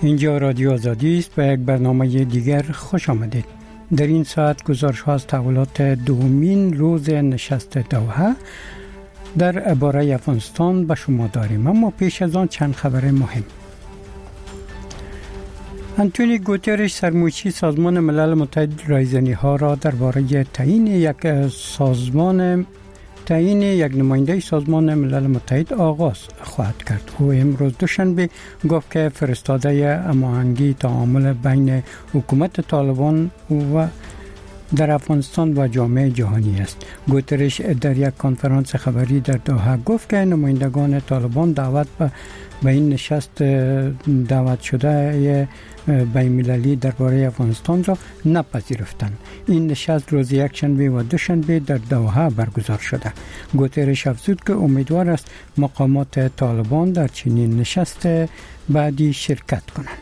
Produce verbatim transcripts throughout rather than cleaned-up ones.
اینجا رادیو آزادی است و یک برنامه دیگر خوش آمدید. در این ساعت گزارش ها از تحولات دومین روز نشست دوحه در باره افغانستان به شما داریم، اما پیش از آن چند خبر مهم. انتونی گوترش سرموشی سازمان ملل متحد رایزنی ها را درباره تعیین یک سازمان تعیین یک نماینده سازمان ملل متحد آغاز خواهد کرد. او امروز دوشنبه گفت که فرستاده هماهنگی تعامل بین حکومت طالبان و در افغانستان و جامعه جهانی است. گوترش در یک کنفرانس خبری در دوحه گفت که نمایندگان طالبان دعوت به به این نشست دعوت شده بین‌المللی درباره افغانستان را نپذیرفتند. این نشست روز یکشنبه و دوشنبه در دوحه برگزار شده. گوترش افزود که امیدوار است مقامات طالبان در چنین نشست بعدی شرکت کنند.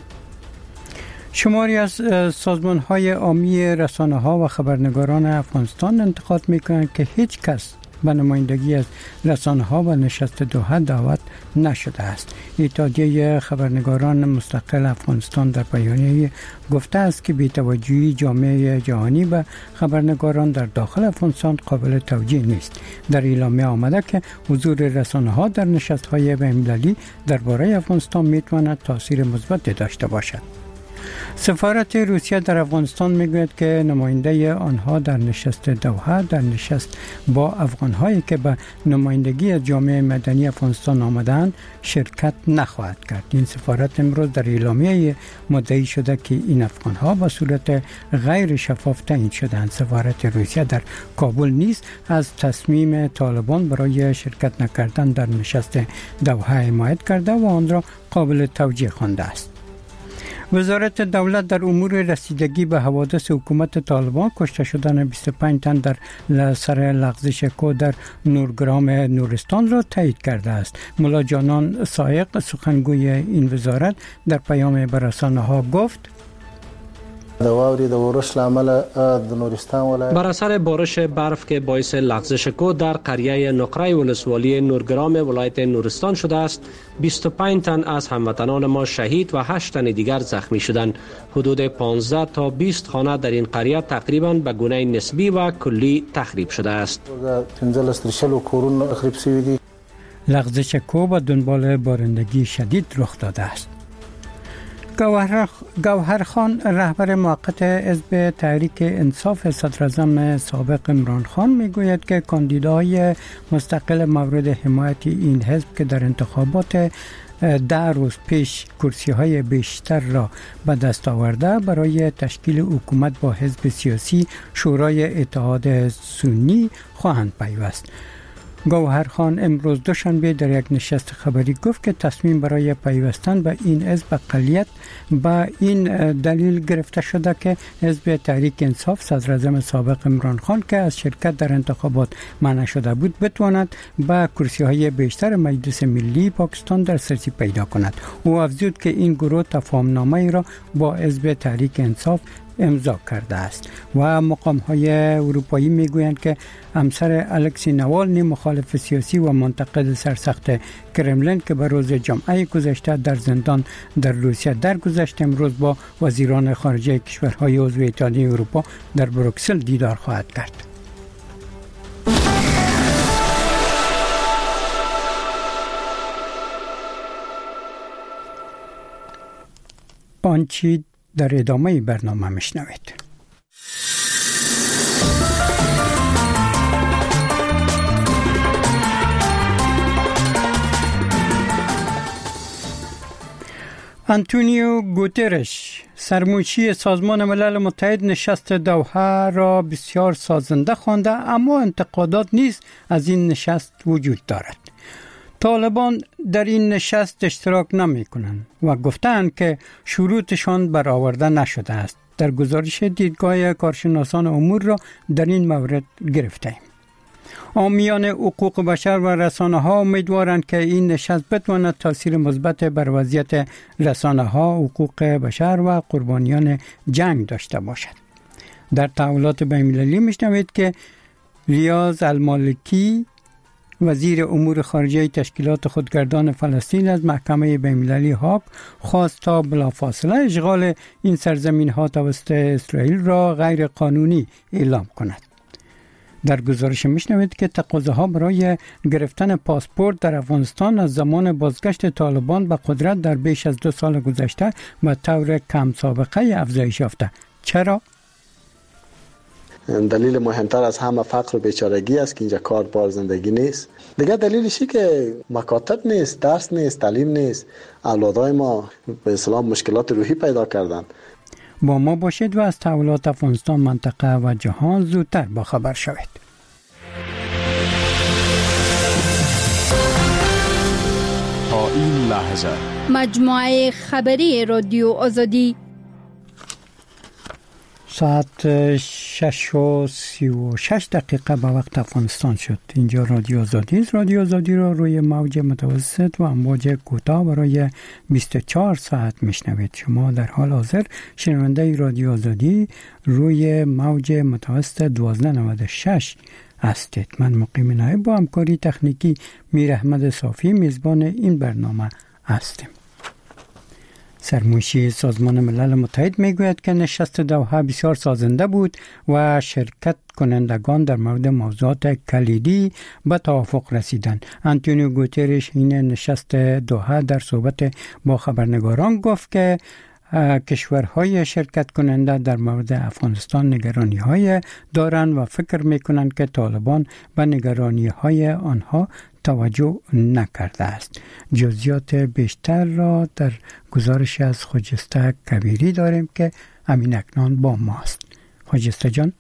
شماری از سازمان‌های عامی رسانه‌ها و خبرنگاران افغانستان انتقاد می‌کنند که هیچ کس به نمایندگی از رسانه‌ها و نشست دوحه دعوت نشده است. اتحادیه خبرنگاران مستقل افغانستان در بیانیه گفته است که بی‌توجهی جامعه جهانی به خبرنگاران در داخل افغانستان قابل توجیه نیست. در اعلامیه آمده که حضور رسانه‌ها در نشست‌های بین‌المللی درباره افغانستان می‌تواند تاثیر مثبت داشته باشد. سفارت روسیه در افغانستان میگوید که نماینده آنها در نشست دوحه در نشست با افغان‌هایی که به نمایندگی از جامعه مدنی افغانستان آمدند شرکت نخواهد کرد. این سفارت امروز در اعلامیه مدعی شده که این افغان‌ها به صورت غیر شفاف تعیین شدند. سفارت روسیه در کابل نیز از تصمیم طالبان برای شرکت نکردن در نشست دوحه حمایت کرده و آن را قابل توجیه خوانده است. وزارت دولت در امور رسیدگی به حوادث حکومت طالبان کشته شدن بیست و پنج تن در سر لغزش کو در نورگرام نورستان را تایید کرده است. ملا جانان سایق سخنگوی این وزارت در پیام به رسانه‌ها گفت بر اثر بارش برف که باعث لغزش کو در قریه نقره ولسوالی نورگرام ولایت نورستان شده است، بیست و پنج تن از هموطنان ما شهید و هشت تن دیگر زخمی شدند. حدود پانزده تا بیست خانه در این قریه تقریبا به گونه نسبی و کلی تخریب شده است. لغزش کو به دنبال بارندگی شدید رخ داده است. گوهر خان رهبر موقت حزب تحریک انصاف صدراعظم سابق عمران خان میگوید که کاندیدای مستقل مورد حمایت این حزب که در انتخابات ده روز پیش کرسی های بیشتر را به دست آورده برای تشکیل حکومت با حزب سیاسی شورای اتحاد سنی خواهند پیوست. گوهر خان امروز دوشنبه در یک نشست خبری گفت که تصمیم برای پیوستن به این حزب اقلیت به این دلیل گرفته شده که حزب تحریک انصاف صدراعظم سابق عمران خان که از شرکت در انتخابات منع شده بود بتواند به کرسی های بیشتر مجلس ملی پاکستان دسترسی پیدا کند. او افزود که این گروه تفاهم نامه را با حزب تحریک انصاف امضا کرده است و مقام های اروپایی میگویند که همسر الکسی نوالنی مخالف سیاسی و منتقد سرسخت کرملین که به روز جمعه گذشته در زندان در روسیه درگذشت امروز با وزیران خارجه کشورهای عضو اتحادیه اروپا در بروکسل دیدار خواهد کرد. آنچه در ادامه برنامه میشنوید. انتونیو گوترش سرموشی سازمان ملل متحد نشست دوحه را بسیار سازنده خوانده، اما انتقادات نیز از این نشست وجود دارد. طالبان در این نشست اشتراک نمی کنند و گفتند که شروطشان برآورده نشده است. در گزارش دیدگاه کارشناسان امور را در این مورد گرفتیم. حامیان حقوق بشر و رسانه‌ها امیدوارند که این نشست بتواند تاثیر مثبت بر وضعیت رسانه‌ها، حقوق بشر و قربانیان جنگ داشته باشد. در تحولات بین‌المللی میشنوید که ریاض المالکی وزیر امور خارجه تشکیلات خودگردان فلسطین از محکمه بین‌المللی هاگ خواست تا بلافاصله اشغال این سرزمین ها توسط اسرائیل را غیر قانونی اعلام کند. در گزارش میشنوید که تقاضاها برای گرفتن پاسپورت در افغانستان از زمان بازگشت طالبان به قدرت در بیش از دو سال گذشته به طور کم سابقه افزایش یافته. چرا؟ دلیل مهمتر از همه فقر و بیچارگی است که اینجا کار بار زندگی نیست. دیگه دلیلشی که مکاتب نیست، درس نیست، تعلیم نیست. اولادای ما به اصطلاح مشکلات روحی پیدا کردن. با ما باشید و از تحولات افغانستان، منطقه و جهان زودتر با خبر شوید. تا این لحظه مجموعه خبری رادیو آزادی ساعت شش و سی و شش دقیقه به وقت افغانستان شد. اینجا رادیو آزادی است. رادیو آزادی را روی موج متوسط و امواج کوتاه برای بیست و چهار ساعت میشنوید. شما در حال حاضر شنونده رادیو آزادی روی موج متوسط دوازده نود و شش هستید. من مقیم نایب با همکاری تکنیکی میر احمد صافی میزبان این برنامه هستیم. سرمنشی سازمان ملل متحد میگوید که نشست دوحه بسیار سازنده بود و شرکت کنندگان در مورد موضوعات کلیدی به توافق رسیدند. آنتونیو گوترش این نشست دوحه در صحبت با خبرنگاران گفت که کشورهای شرکت کننده در مورد افغانستان نگرانی های دارند و فکر میکنند که طالبان به نگرانی های آنها توجه نکرده است. جزئیات بیشتر را در گزارش از خجسته کبیری داریم که امین اکنان با ماست. خجسته جان.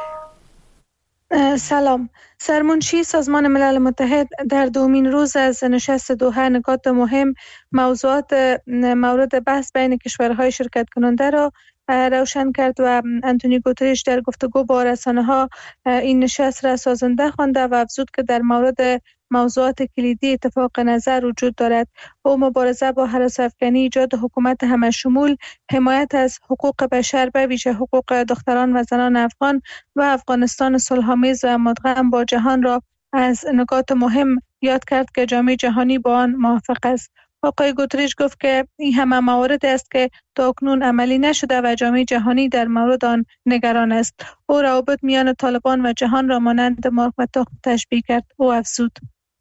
سلام. سرمنشی سازمان ملل متحد در دومین روز از نشست دوحه نکات مهم موضوعات مورد بحث بین کشورهای شرکت کننده را روشن کرد و آنتونیو گوترش در گفتگو با رسانه‌ها این نشست را سازنده خوانده و افزود که در مورد موضوعات کلیدی اتفاق نظر وجود دارد. او مبارزه با هراس‌افکنی، ایجاد حکومت همه‌شمول، حمایت از حقوق بشر به ویژه حقوق دختران و زنان افغان و افغانستان صلح‌آمیز و مدغم با جهان را از نکات مهم یاد کرد که جامعه جهانی با آن موافق است. آقای گوترش گفت که این همه موارد است که تاکنون عملی نشده و جامعه جهانی در مورد آن نگران است. او روابط میان طالبان و جهان را مانند مرغ و تخم تشبیه کرد. او افزود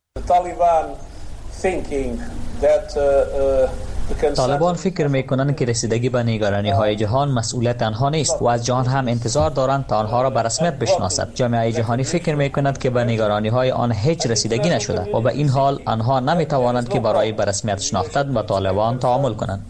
طالبان فکر میکنند که رسیدگی به نگرانی های جهان مسئولیت آنها نیست و از جهان هم انتظار دارند تا آنها را به رسمیت بشناسد. جامعه جهانی فکر میکند که به نگرانی های آن هیچ رسیدگی نشده و به این حال آنها نمیتوانند که برای به رسمیت شناختن با طالبان تعامل کنند.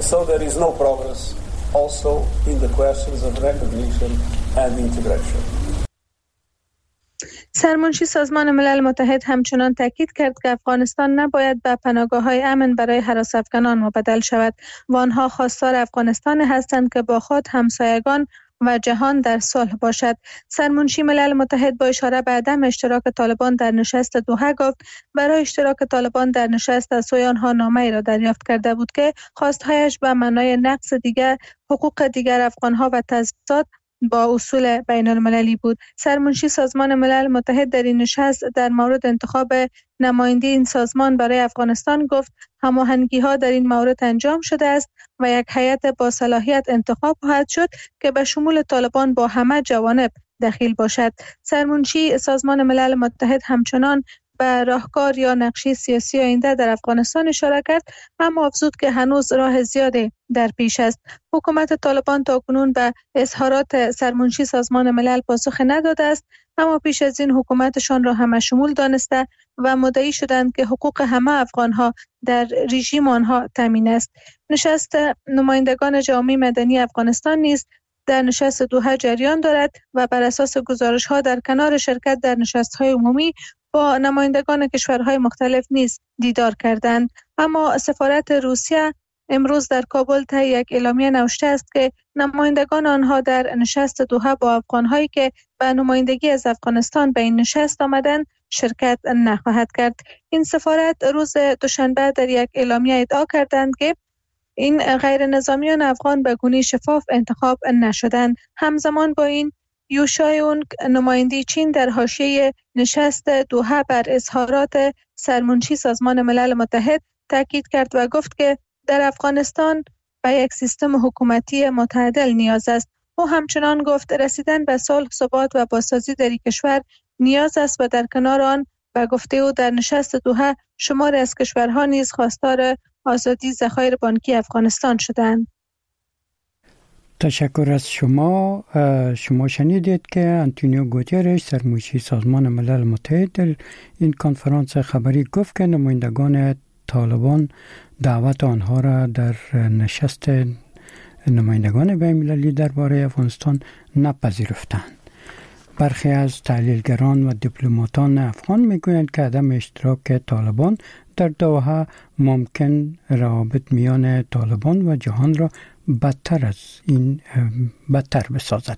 سرمنشی سازمان ملل متحد همچنان تاکید کرد که افغانستان نباید به پناهگاه‌های امن برای هراس‌افکنان مبدل شود و آنها خواستار افغانستان هستند که با خود همسایگان و جهان در صلح باشد. سرمنشی ملل متحد با اشاره به عدم اشتراک طالبان در نشست دوحه گفت برای اشتراک طالبان در نشست از سوی آنها نامه‌ای را دریافت کرده بود که خواستهایش به معنای نقض دیگر حقوق دیگر افغان‌ها و تضاد با اصول بین المللی بود. سرمنشی سازمان ملل متحد در این نشست در مورد انتخاب نماینده این سازمان برای افغانستان گفت هماهنگی ها در این مورد انجام شده است و یک هیئت با صلاحیت انتخاب خواهد شد که به شمول طالبان با همه جوانب دخیل باشد. سرمنشی سازمان ملل متحد همچنان به راهکار یا نقشه سیاسی آینده در افغانستان اشاره کرد، اما افزود که هنوز راه زیادی در پیش است. حکومت طالبان تاکنون به اظهارات سرمنشی سازمان ملل پاسخ نداده است، اما پیش از این حکومتشان را همه‌شمول دانسته و مدعی شدند که حقوق همه افغانها در رژیم آنها تامین است. نشست نمایندگان جامعه مدنی افغانستان نیز در نشست دوحه جریان دارد و بر اساس گزارش‌ها در کنار شرکت در نشست‌های عمومی با نمایندگان کشورهای مختلف نیز دیدار کردند. اما سفارت روسیه امروز در کابل طی یک اعلامیه نوشته است که نمایندگان آنها در نشست دوحه با افغان‌هایی که به نمایندگی از افغانستان به این نشست آمدند شرکت نخواهد کرد. این سفارت روز دوشنبه در یک اعلامیه ادعا کردند که این غیر نظامیان افغان به گونه شفاف انتخاب نشدند. همزمان با این یوشای اونگ نماینده چین در حاشیه نشست دوحه بر اظهارات سرمنشی سازمان ملل متحد تاکید کرد و گفت که در افغانستان به یک سیستم حکومتی متعادل نیاز است. او همچنان گفت رسیدن به صلح، ثبات و بازسازی در این کشور نیاز است و در کنار آن به گفته او در نشست دوحه شماری از کشورها نیز خواستار آزادی ذخایر بانکی افغانستان شدند. تشکر از شما. شما شنیدید که آنتونیو گوترش سرمنشی سازمان ملل متحد در این کنفرانس خبری گفت که نمایندگان طالبان دعوت آنها را در نشست نمایندگان بین‌المللی درباره افغانستان نپذیرفتند. برخی از تحلیلگران و دیپلماتان افغان میگویند که عدم اشتراک طالبان در دوحه ممکن روابط میان طالبان و جهان را بدتر از این بدتر بسازد.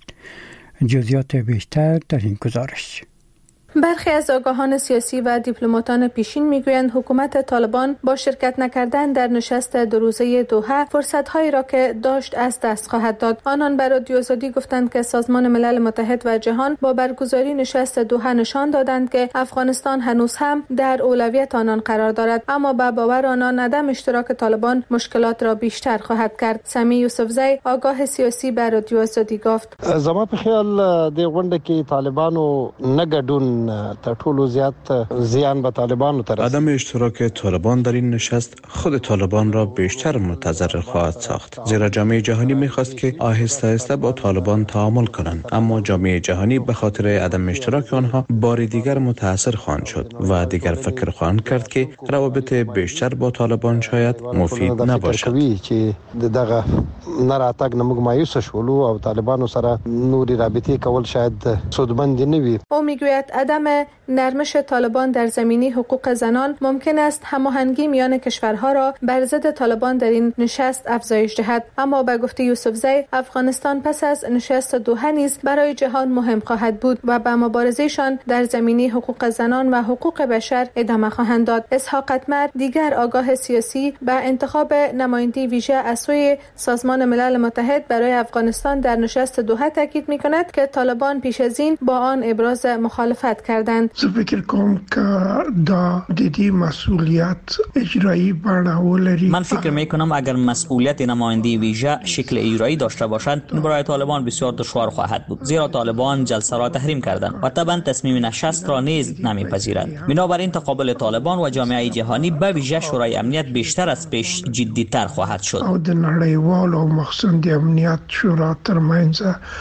جزئیات بیشتر در این گزارش. برخی از آگاهان سیاسی و دیپلماتان پیشین میگویند حکومت طالبان با شرکت نکردن در نشست دو روزه دوحه فرصت‌هایی را که داشت از دست خواهد داد. آنان بر رادیو آزادی گفتند که سازمان ملل متحد و جهان با برگزاری نشست دوحه نشان دادند که افغانستان هنوز هم در اولویت آنان قرار دارد، اما به باور آنان عدم اشتراک طالبان مشکلات را بیشتر خواهد کرد. سمی یوسفزی آگاه سیاسی بر رادیو آزادی گفت: زما په خیال د غونډه کې طالبانو نګډون تر ټولو زیات زیان به طالبانو ترسید. عدم اشتراک طالبان در این نشست خود طالبان را بیشتر متضرر خواهد ساخت، زیرا جامعه جهانی می‌خواست که آهسته آهسته با طالبان تعامل کنند، اما جامعه جهانی به خاطر عدم اشتراک آنها بار دیگر متاثر خواهند شد و دیگر فکر خواهند کرد که روابط بیشتر با طالبان شاید مفید نباشد. چې دغه نراتګ نموږ مایوس شولو او طالبانو سره نوري رابطه کول شاید سودمند نه وي. او میگوید عدم نرمش طالبان در زمینه حقوق زنان ممکن است هماهنگی میان کشورها را بر ضد طالبان در این نشست افزایش دهد، اما به گفته یوسفزی افغانستان پس از نشست دوحه نیز برای جهان مهم خواهد بود و به مبارزهشان در زمینه حقوق زنان و حقوق بشر ادامه خواهند داد. اسحاق اتمر دیگر آگاه سیاسی به انتخاب نماینده ویژه از سوی سازمان ملل متحد برای افغانستان در نشست دوحه تاکید می‌کند که طالبان پیش از این با آن ابراز مخالفت کردند. زه فکر کوم که دا د دې مسئولیت اجرایی بڼه ولري. من فکر میکنم اگر مسئولیت نماینده ویژه شکل اجرایی داشته باشد این برای طالبان بسیار دشوار خواهد بود، زیرا طالبان جلسه را تحریم کردند و طبعا تصمیم نشست را نیز نمیپذیرند. بنابراین تقابل طالبان و جامعه جهانی به ویژه شورای امنیت بیشتر از پیش جدی‌تر خواهد شد. او د نړیوال او مخصوص د امنیت شورا ترمنځ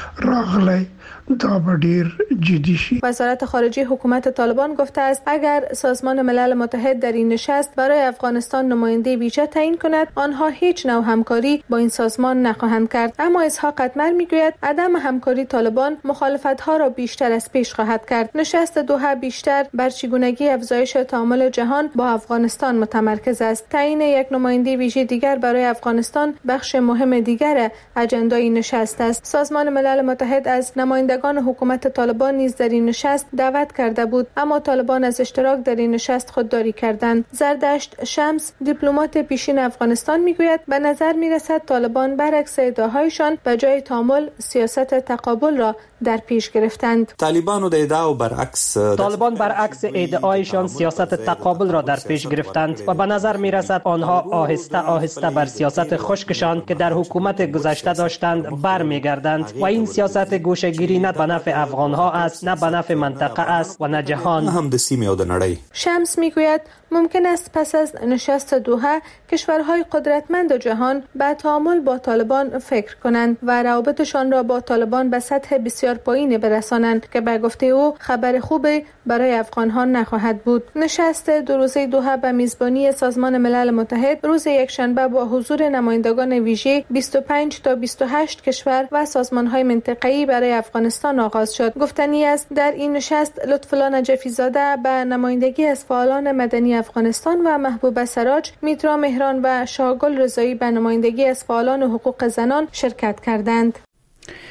راغلی دا بدیر جدی شي. وزارت خارجه حکومت طالبان گفته است اگر سازمان ملل متحد در این نشست برای افغانستان نماینده ویژه تعیین کند آنها هیچ نوع همکاری با این سازمان نخواهند کرد. اما اسحاق اتمر میگوید عدم همکاری طالبان مخالفت‌ها را بیشتر از پیش خواهد کرد. نشست دوحه بیشتر بر چگونگی افزایش تعامل جهان با افغانستان متمرکز است. تعیین یک نماینده ویژه دیگر برای افغانستان بخش مهم دیگر اجندای نشست است. سازمان ملل متحد از نماینده حکومت طالبان نیز در این نشست دعوت کرده بود، اما طالبان از اشتراک در این نشست خودداری کردند. زردشت شمس دیپلمات پیشین افغانستان میگوید به نظر میرسد طالبان برعکس ادعاهایشان به جای تعامل سیاست تقابل را در پیش گرفتند. طالبان د ادعا برعکس طالبان برعکس ادعایشان سیاست تقابل را در پیش گرفتند و به نظر میرسد آنها آهسته آهسته بر سیاست خشکشان که در حکومت گذشته داشتند برمیگردند و این سیاست گوشه‌گیری نه به نفع افغان‌ها است، نه به نفع منطقه است و نه جهان، هم د سیمه او د نړۍ. شمس میگوید ممکن است پس از نشست دوحه کشورهای قدرتمند جهان به تعامل با طالبان فکر کنند و روابطشان را با طالبان به سطح بسیار پایینی برسانند که به گفته او خبر خوبی برای افغان‌ها نخواهد بود. نشست دو روزه دوحه به میزبانی سازمان ملل متحد روز یکشنبه با حضور نمایندگان ویژه بیست و پنج تا بیست و هشت کشور و سازمان‌های منطقه‌ای برای افغانستان آغاز شد. گفتنی است در این نشست لطف‌الله نجفی زاده به نمایندگی از فعالان مدنی افغانستان و محبوبه سراج، میترا مهران و شاگل رضایی به نمایندگی از فعالان حقوق زنان شرکت کردند.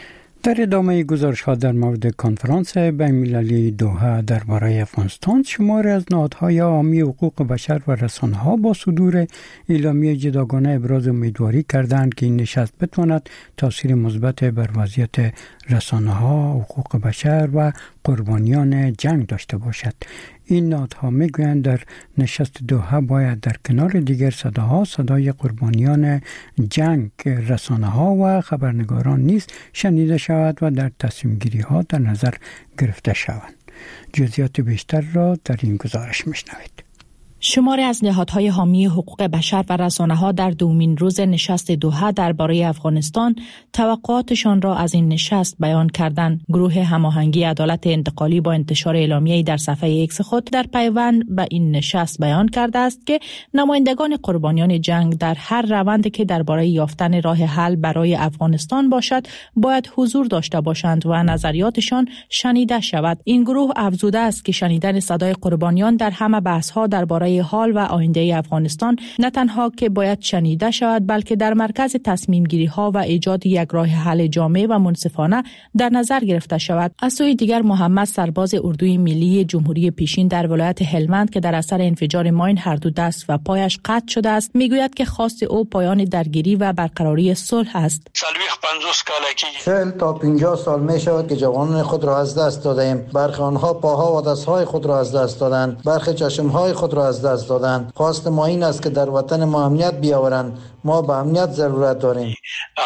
در ادامه گزارش ها در مورد کنفرانس بین‌المللی دوحه درباره افغانستان، شماری از نهادهای عامی حقوق بشر و رسانه‌ها با صدور اعلامیه جداگانه ابراز امیدواری کردند که این نشست بتواند تاثیر مثبت بر وضعیت رسانه‌ها، حقوق بشر و قربانیان جنگ داشته باشد. این نهادها میگویند در نشست دوحه باید در کنار دیگر صداها صدای قربانیان جنگ، رسانه‌ها و خبرنگاران نیز شنیده شود و در تصمیم گیری ها در نظر گرفته شوند. جزئیات بیشتر را در این گزارش میشنوید. شماری از نهادهای حامی حقوق بشر و رسانه‌ها در دومین روز نشست دوحه درباره افغانستان توقعاتشان را از این نشست بیان کردند. گروه هماهنگی عدالت انتقالی با انتشار اعلامیه‌ای در صفحه ایکس خود در پیوند به این نشست بیان کرده است که نمایندگان قربانیان جنگ در هر روندی که درباره یافتن راه حل برای افغانستان باشد باید حضور داشته باشند و نظریاتشان شنیده شود. این گروه افزوده است که شنیدن صدای قربانیان در همه بحث‌ها درباره حال و آینده افغانستان نه تنها که باید شنیده شود، بلکه در مرکز تصمیم گیری ها و ایجاد یک راه حل جامع و منصفانه در نظر گرفته شود. از سوی دیگر محمد، سرباز اردوی ملی جمهوری پیشین در ولایت هلمند که در اثر انفجار ماین هر دو دست و پایش قطع شده است، میگوید که خواست او پایان درگیری و برقراری صلح است. چهل تا پنجاه سال می شود که جوانان خود را از دست دادیم. برخی آنها پاها و دستهای خود را از دست دادند، برخی چشمهای خود را از دست دادند. خواست ما این است که در وطن ما امنیت بیاورند. ما به امنیت ضرورت داریم.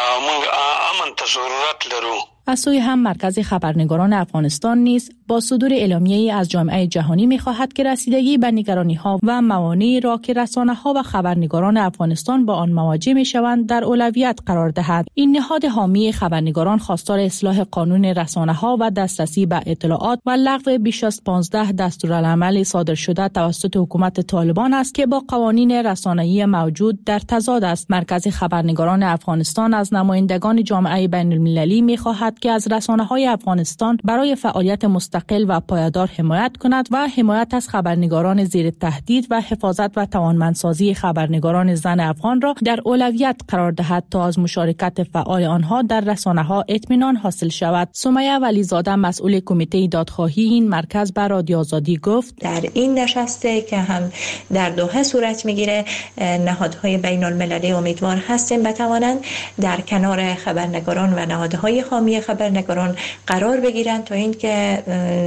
از سوی هم مرکز خبرنگاران افغانستان نیز با صدور اعلامیه‌ای از جامعه جهانی می‌خواهد که رسیدگی به نگرانی‌ها و موانعی را که رسانه‌ها و خبرنگاران افغانستان با آن مواجه می‌شوند در اولویت قرار دهد. این نهاد حامی خبرنگاران خواستار اصلاح قانون رسانه‌ها و دسترسی به اطلاعات و لغو بیش از پانزده دستورالعمل صادر شده توسط حکومت طالبان است که با قوانین رسانه‌ای موجود در تضاد است. مرکز خبرنگاران افغانستان از نمایندگان جامعه بین‌المللی می‌خواهد که از رسانه‌های افغانستان برای فعالیت مستقل و پایدار حمایت کند و حمایت از خبرنگاران زیر تهدید و حفاظت و توانمندسازی خبرنگاران زن افغان را در اولویت قرار دهد تا از مشارکت فعال آنها در رسانه‌ها اطمینان حاصل شود. سمیه ولیزاده، مسئول کمیته دادخواهی این مرکز، به رادیو آزادی گفت: در این نشسته که هم در دوحه صورت میگیره، نهادهای بین‌المللی امیدوار هستیم بتوانند در کنار خبرنگاران و نهادهای حامی خبرنگاران قرار بگیرند تا اینکه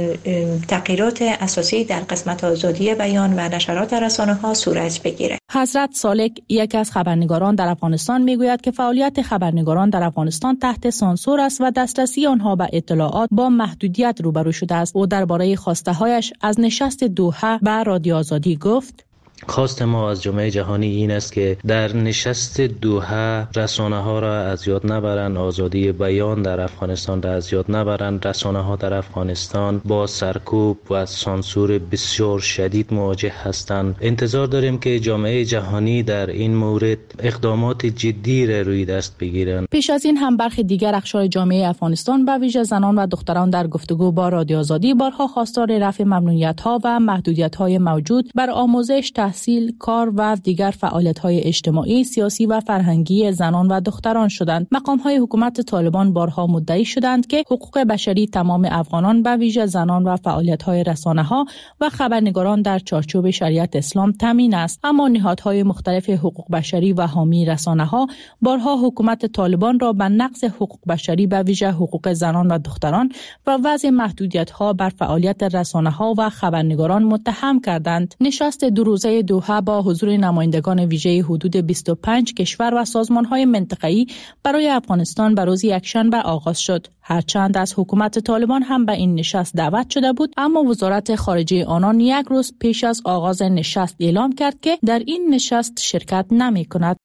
تغییرات اساسی در قسمت آزادی بیان و نشرات رسانه‌ها صورت بگیره. حضرت سالک، یکی از خبرنگاران در افغانستان، میگوید که فعالیت خبرنگاران در افغانستان تحت سانسور است و دسترسی آنها به اطلاعات با محدودیت روبرو شده است. او درباره خواسته‌هایش از نشست دوحه به رادیو آزادی گفت: خواست ما از جامعه جهانی این است که در نشست دوحه رسانه ها را از یاد نبرند، آزادی بیان در افغانستان را از یاد نبرند. رسانه ها در افغانستان با سرکوب و سانسور بسیار شدید مواجه هستند. انتظار داریم که جامعه جهانی در این مورد اقدامات جدی را روی دست بگیرند. پیش از این هم برخی دیگر اقشار جامعه افغانستان به ویژه زنان و دختران در گفتگو با رادیو آزادی بارها خواستار رفع ممنوعیت ها و محدودیت های موجود بر آموزش، تحصیل، کار و دیگر فعالیت‌های اجتماعی، سیاسی و فرهنگی زنان و دختران شدند. مقام‌های حکومت طالبان بارها مدعی شدند که حقوق بشری تمام افغانان به ویژه زنان و فعالیت‌های رسانه‌ها و خبرنگاران در چارچوب شریعت اسلام تامین است. اما نهادهای مختلف حقوق بشری و حامی رسانه‌ها بارها حکومت طالبان را به نقض حقوق بشری به ویژه حقوق زنان و دختران و وضع محدودیت‌ها بر فعالیت رسانه‌ها و خبرنگاران متهم کردند. نشست دو روزه دوحه با حضور نمایندگان ویژه حدود بیست و پنج کشور و سازمان‌های منطقه‌ای برای افغانستان به روز یکشنبه آغاز شد. هرچند از حکومت طالبان هم به این نشست دعوت شده بود، اما وزارت خارجه آنان یک روز پیش از آغاز نشست اعلام کرد که در این نشست شرکت نمی‌کند.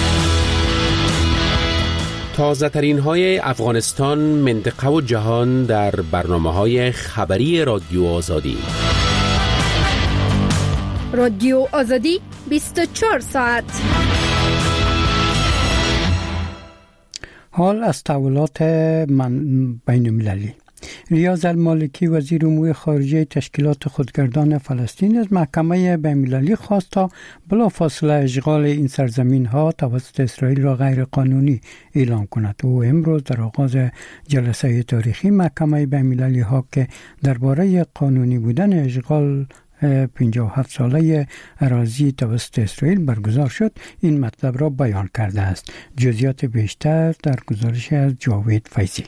تازه ترین های افغانستان، منطقه و جهان در برنامه‌های خبری رادیو آزادی. رادیو آزادی بیست و چهار ساعت. حال از تحولات من بین المللی. ریاض المالکی وزیر امور خارجه تشکیلات خودگردان فلسطین از محکمه بین‌المللی خواست تا بلافاصله اشغال این سرزمین ها توسط اسرائیل را غیر قانونی اعلام کند. او امروز در آغاز جلسه تاریخی محکمه بین‌المللی ها که درباره قانونی بودن اشغال پنجاه و هفت ساله اراضی توسط اسرائیل برگزار شد این مطلب را بیان کرده است. جزئیات بیشتر در گزارش از جاوید فیضی.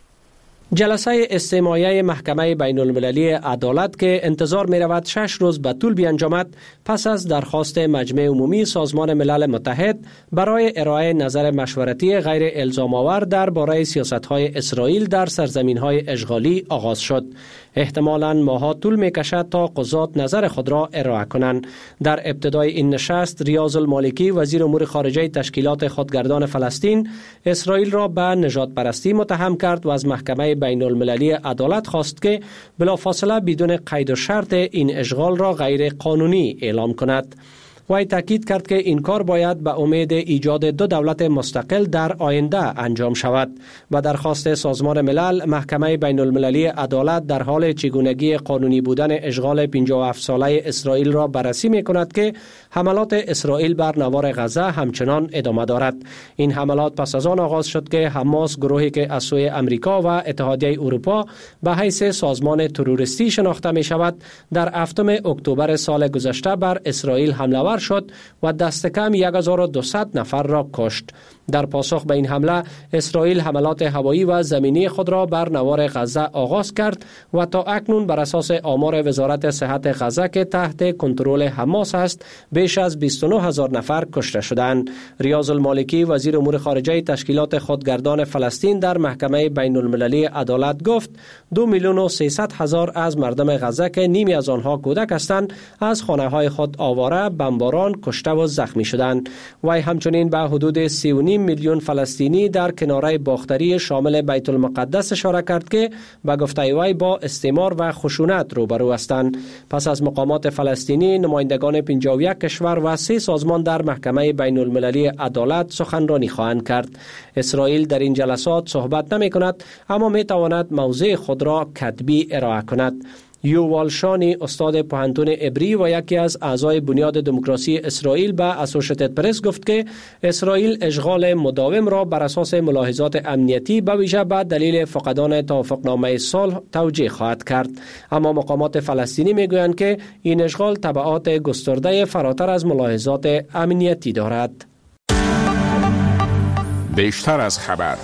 جلسه استماعی محکمه بین المللی عدالت که انتظار می رود شش روز به طول بیانجامد پس از درخواست مجمع عمومی سازمان ملل متحد برای ارائه نظر مشورتی غیر الزام آور درباره سیاست‌های اسرائیل در سرزمین‌های اشغالی آغاز شد. احتمالاً ماها طول می کشد تا قضات نظر خود را ارائه کنند. در ابتدای این نشست ریاض المالکی وزیر امور خارجه تشکیلات خودگردان فلسطین اسرائیل را به نژاد پرستی متهم کرد و از محکمه بین المللی عدالت خواست که بلافاصله بدون قید و شرط این اشغال را غیر قانونی اعلام کند. وی تاکید کرد که این کار باید به امید ایجاد دو دولت مستقل در آینده انجام شود. و درخواست سازمان ملل محکمه بین المللی عدالت در حال چگونگی قانونی بودن اشغال پنجاه و هفت ساله اسرائیل را بررسی می کند که حملات اسرائیل بر نوار غزه همچنان ادامه دارد. این حملات پس از آن آغاز شد که حماس، گروهی که از سوی امریکا و اتحادیه اروپا به حیث سازمان تروریستی شناخته می شود، در هفتم اکتبر سال گذشته بر اسرائیل حمله شد و دست کم یک هزار و دویست نفر را کشت. در پاسخ به این حمله اسرائیل حملات هوایی و زمینی خود را بر نوار غزه آغاز کرد و تا اکنون بر اساس آمار وزارت صحت غزه که تحت کنترل حماس است بیش از بیست و نه هزار نفر کشته شدند. ریاض المالکی وزیر امور خارجه تشکیلات خودگردان فلسطین در محکمه بین المللی عدالت گفت دو میلیون و سیصد هزار از مردم غزه که نیمی از آنها کودک هستند از خانه های خود آواره، بمباران کشته و زخمی شدند. وی همچنین به حدود سی و نیم میلیون فلسطینی در کناره باختری شامل بیت المقدس اشاره کرد که به گفته وی با استعمار و خشونت روبرو هستند. پس از مقامات فلسطینی، نمایندگان پنجاه و یک کشور و سه سازمان در محکمه بین المللی عدالت سخنرانی خواهند کرد. اسرائیل در این جلسات صحبت نمی کند اما می تواند موضع خود را کتبی ارائه کند. یووال شانی استاد پوهنتون عبری و یکی از اعضای بنیاد دموکراسی اسرائیل به اسوشیتد پرس گفت که اسرائیل اشغال مداوم را بر اساس ملاحظات امنیتی به ویژه به دلیل فقدان توافقنامه صلح توجیه خواهد کرد. اما مقامات فلسطینی میگویند که این اشغال تبعات گسترده فراتر از ملاحظات امنیتی دارد. بیشتر از خبر.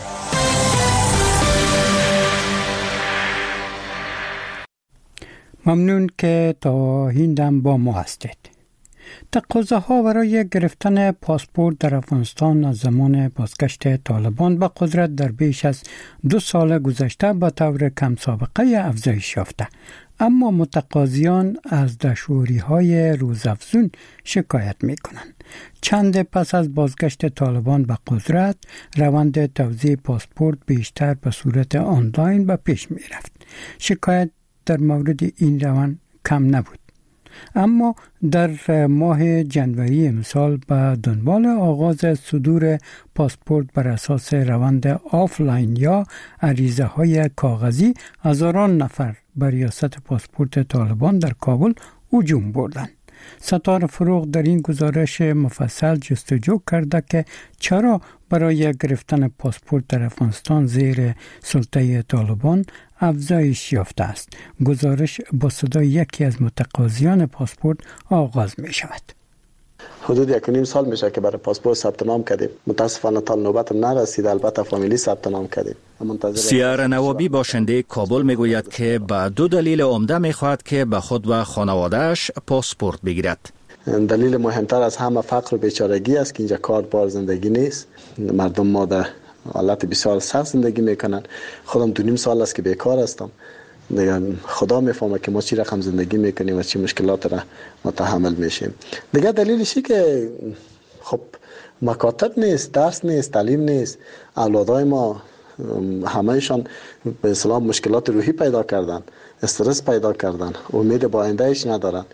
ممنون که تا این دم با ما هستید. تقاضاها برای گرفتن پاسپورت در افغانستان از زمان بازگشت طالبان به قدرت در بیش از دو سال گذشته به طور کم سابقه افزایش یافته، اما متقاضیان از دشواری‌های روزافزون شکایت می‌کنند. چند پس از بازگشت طالبان به قدرت، روند توزیع پاسپورت بیشتر به صورت آنلاین به پیش می‌رفت. شکایت در مورد این روند کم نبود، اما در ماه جنوری امسال به دنبال آغاز صدور پاسپورت بر اساس روند آفلاین یا عریضه های کاغذی هزاران نفر بر ریاست پاسپورت طالبان در کابل هجوم بردند. ستار فروغ در این گزارش مفصل جستجو کرده که چرا برای گرفتن پاسپورت در افغانستان زیر سلطه طالبان افزایش یافته است. گزارش با صدای یکی از متقاضیان پاسپورت آغاز می شود. حدود یک و نیم سال میشه که برای پاسپورت ثبت نام کردیم. متاسفانه تا نوبت نرسید، البته فامیلی ثبت نام کردیم. سیار نوابی باشنده کابل میگوید که به دو دلیل عمده میخواهد که به خود و خانوادهش پاسپورت بگیرد. دلیل مهمتر از همه فقر و بیچارگی است که اینجا کار بار زندگی نیست. مردم ما در حالت بسیار سخت زندگی میکنن. خودم دو نیم سال است که بیکار هستم. دیگه خدا میفهمه که ما چی رقم زندگی میکنیم و چی مشکلات را متحمل میشیم. دیگه دلیلشی که خب مکاتب نیست، درس نیست، تعلیم نیست. اولادای ما همهشان به اصطلاح مشکلات روحی پیدا کردن، استرس پیدا کردن، امید با آیندهش ندارن.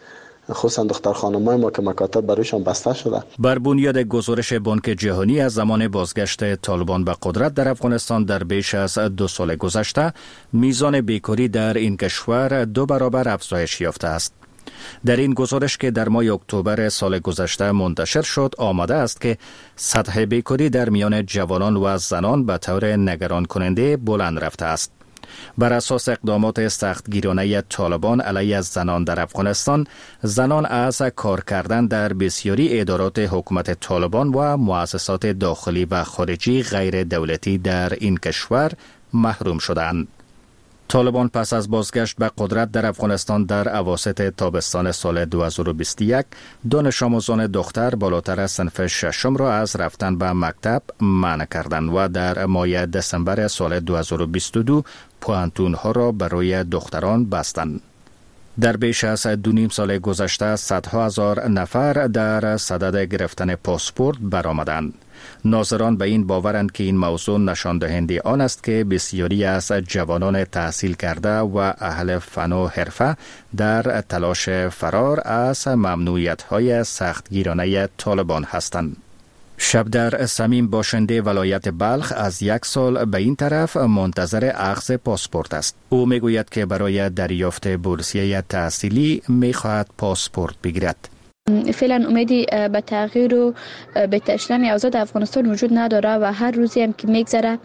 خصوصا دختر خانمای ما که مکاتب برایشان بسته شده. بر بنیاد گزارش بانک جهانی از زمان بازگشت طالبان به قدرت در افغانستان در بیش از دو سال گذشته، میزان بیکاری در این کشور دو برابر افزایش یافته است. در این گزارش که در ماه اکتبر سال گذشته منتشر شد آمده است که سطح بیکاری در میان جوانان و زنان به طور نگران کننده بلند رفته است. بر اساس اقدامات سختگیرانه طالبان علیه زنان در افغانستان، زنان از کار کردن در بسیاری ادارات حکومت طالبان و مؤسسات داخلی و خارجی غیر دولتی در این کشور محروم شدند. طالبان پس از بازگشت به قدرت در افغانستان در اواسط تابستان سال دو هزار و بیست و یک دانش آموزان دختر بالاتر از صنف ششم را از رفتن به مکتب منع کردند و در ماه دسامبر سال دو هزار و بیست و دو پوانتون ها را برای دختران بستند. در بیش از دو نیم سال گذشته صدها هزار نفر در صدد گرفتن پاسپورت برآمدند. ناظران به این باورند که این موضوع نشان دهنده آن است که بسیاری از جوانان تحصیل کرده و اهل فن و حرفه در تلاش فرار از ممنوعیت‌های سختگیرانه طالبان هستند. شبدر صمیم باشنده ولایت بلخ از یک سال به این طرف منتظر اخذ پاسپورت است. او میگوید که برای دریافت بورسیه تحصیلی میخواهد پاسپورت بگیرد. فعلا امیدی به تغییر و به تشدید اوضاع افغانستان وجود نداره و هر روزی هم که میگذره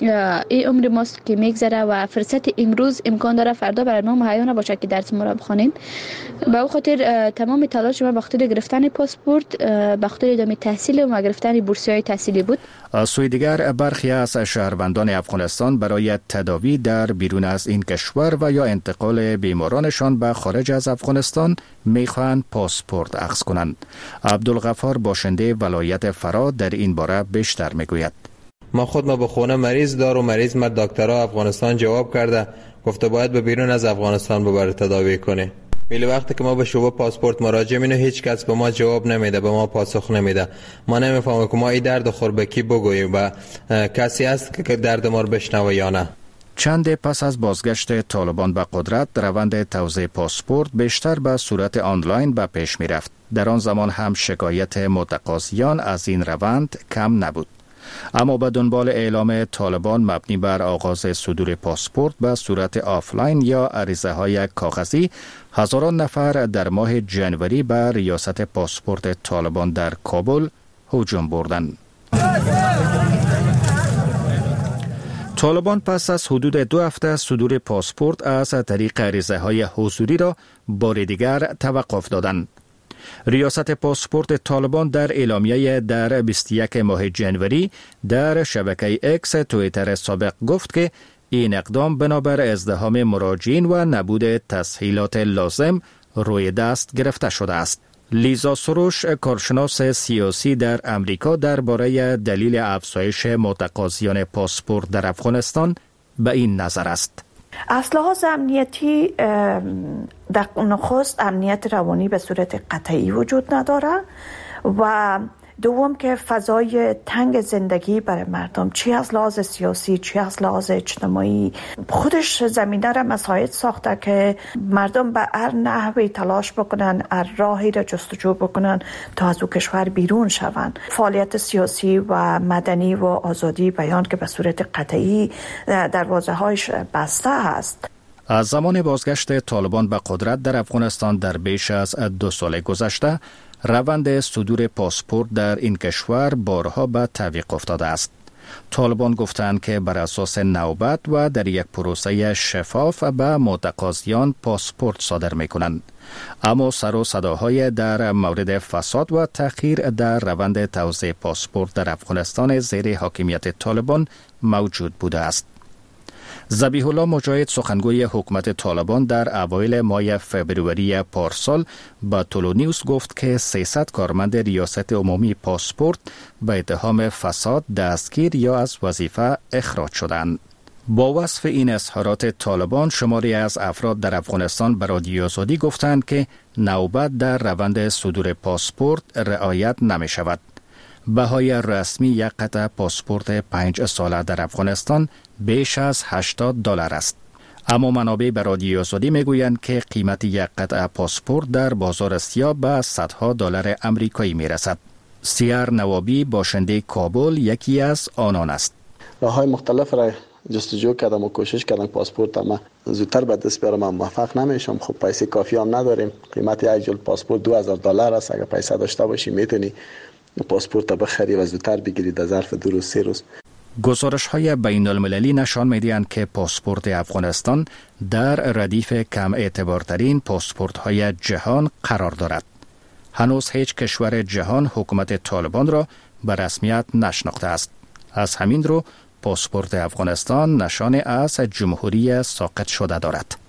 این عمر ماست که میگذره و فرصت امروز امکان داره فردا برای ما مهیا نباشه که درس ما را بخوانیم. به او خاطر تمام تلاش ما به خاطر گرفتن پاسپورت، به خاطر ادامه تحصیل و گرفتن بورسیه‌های تحصیلی بود. از سوی دیگر برخی از شهروندان افغانستان برای تداوی در بیرون از این کشور و یا انتقال بیمارانشان به خارج از افغانستان میخواهند پاسپورت اخذ کنند. عبدالغفار باشنده ولایت فرا در این باره بیشتر میگوید. ما خود ما به خونه مریض دار و مریض ما دکترها افغانستان جواب کرده گفته باید به بیرون از افغانستان ببره تداوی کنه. ولی وقتی که ما به شعبه پاسپورت مراجعه می‌کنیم هیچ کس به ما جواب نمیده، به ما پاسخ نمیده. ما نمیفهمیم که ما این درد خور به کی بگوییم و کسی هست که درد ما رو بشنوه یا نه. چند پس از بازگشت طالبان به قدرت، روند توزیع پاسپورت بیشتر به صورت آنلاین به پیش می‌رفت. در آن زمان هم شکایت متقاضیان از این روند کم نبود. اما به دنبال اعلام طالبان مبنی بر آغاز صدور پاسپورت به صورت آفلاین یا عریضه های کاغذی، هزاران نفر در ماه جنوری به ریاست پاسپورت طالبان در کابل هجوم بردند. طالبان پس از حدود دو هفته صدور پاسپورت از طریق عریضه های حضوری را بار دیگر توقف دادند. ریاست پاسپورت طالبان در اعلامیه در بیست و یک ماه جنوری در شبکه اکس توییتر سابق گفت که این اقدام بنابر ازدحام مراجعین و نبود تسهیلات لازم روی دست گرفته شده است. لیزا سروش، کارشناس سیاسی در امریکا، درباره دلیل افزایش متقاضیان پاسپورت در افغانستان به این نظر است. از لحاظ امنیتی در نخست امنیت روانی به صورت قطعی وجود نداره و دوم که فضای تنگ زندگی برای مردم چی از لحاظ سیاسی چی از لحاظ اجتماعی خودش زمینه را مساعد ساخته که مردم به هر نحوی تلاش بکنن، هر راهی را جستجو بکنن تا از او کشور بیرون شوند. فعالیت سیاسی و مدنی و آزادی بیان که به صورت قطعی دروازه‌هایش بسته است. از زمان بازگشت طالبان به قدرت در افغانستان در بیش از دو سال گذشته، روند صدور پاسپورت در این کشور بارها به تعویق افتاده است. طالبان گفتند که بر اساس نوبت و در یک پروسه شفاف به متقاضیان پاسپورت صادر می‌کنند. اما سر و صداهای در مورد فساد و تأخیر در روند توزیع پاسپورت در افغانستان زیر حاکمیت طالبان موجود بوده است. ذبیح الله مجاهد، سخنگوی حکومت طالبان، در اوایل ماه فبروری پارسال با تولو نیوز گفت که سیصد کارمند ریاست عمومی پاسپورت به اتهام فساد دستگیر یا از وظیفه اخراج شدند. با وصف این اظهارات طالبان، شماری از افراد در افغانستان به رادیو آزادی گفتند که نوبت در روند صدور پاسپورت رعایت نمی شود. بهای رسمی یک قطعه پاسپورت پنج ساله در افغانستان بیش از هشتاد دلار است. اما منابع به رادیو آزادی میگویند که قیمت یک قطعه پاسپورت در بازار سیاه به صدها دلار آمریکایی میرسد. سیار نوابی باشنده کابل یکی از آنان است. راههای مختلف را جستجو کردم و کوشش کردم پاسپورت ما زودتر به دست بیارم، اما موفق نمیشم. خب پیسه کافی هم نداریم. قیمت یک جلد پاسپورت دو هزار دلار است. اگر پیسه داشته باشی میتونی پاسپورت بخری و زودتر بگیری در ظرف دو روز سه روز. گزارش های بین المللی نشان می‌دهند که پاسپورت افغانستان در ردیف کم اعتبارترین پاسپورت های جهان قرار دارد. هنوز هیچ کشور جهان حکومت طالبان را به رسمیت نشناخته است. از همین رو پاسپورت افغانستان نشان از جمهوری ساقط شده دارد.